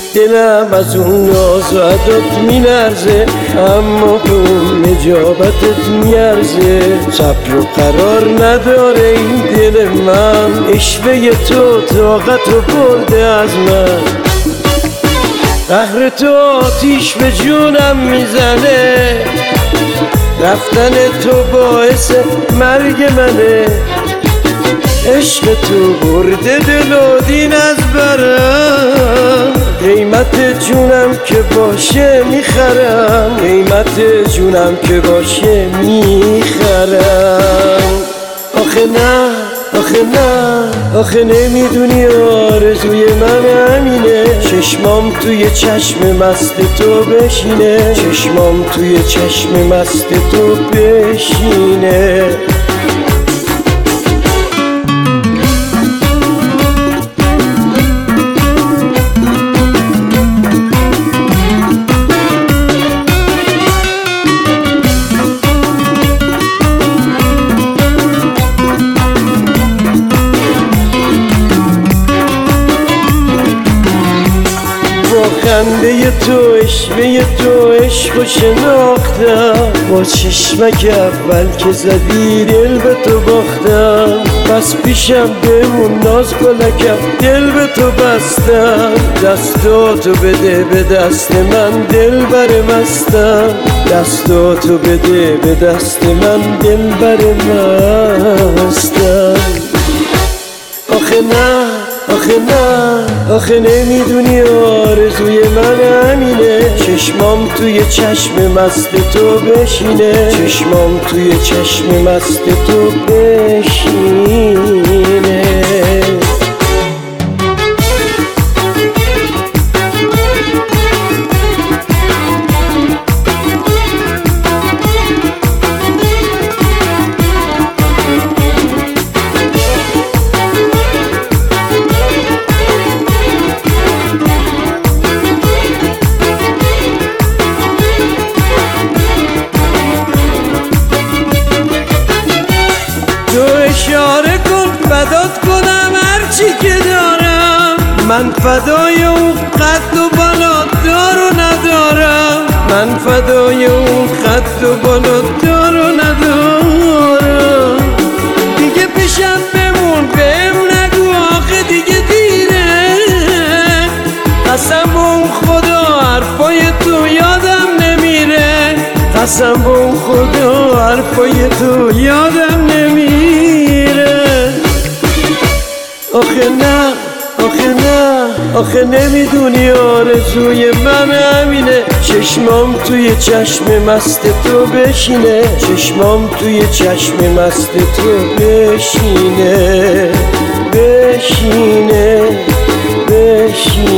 دلم از اون ناز و عدات میلرزه، اما به اون نجابتت میارزه. صبر و قرار نداره این دل من، عشوه تو طاقت رو برده از من. قهر تو آتیش به جونم میزنه، رفتن تو باعث مرگ منه. عشق تو برده دل و دین از برم، قیمت جونم که باشه میخرم، قیمت جونم که باشه میخرم. آخه نه آخه نه آخه نمیدونی آرزوی من همینه، چشمام توی چشم مست تو بشینه، چشمام توی چشم مست تو بشینه. خنده تو عشوه تو عشق و شناختم، با چشمک اول که زدی دل به تو باختم. بس پیشم بمون ناز کلکم دل به تو بستم، دستاتو بده به دست من دل بر مستم، دستاتو بده به دست من دل بر مستم. آخه نه آخه نه آخه نمیدونی آرزوی من همینه، چشمام توی چشم مست تو بشینه، چشمام توی چشم مست تو بشینه. اشاره کن فدات کنم هرچی که دارم، من فدای اون قد و بالا دار و ندارم، من فدای اون قد و بالا دار و ندارم. دیگه پیشم بمون بهم نگو آخه دیگه دیره، قسم به اون خدا حرفای تو یادم نمیره، قسم به اون خدا حرفای تو یادم نمیره. آخه نه آخه نه آخه نمیدونی آرزوی من همینه، چشمام توی چشم مست تو بشینه، چشمام توی چشم مست تو بشینه، بشینه بشینه.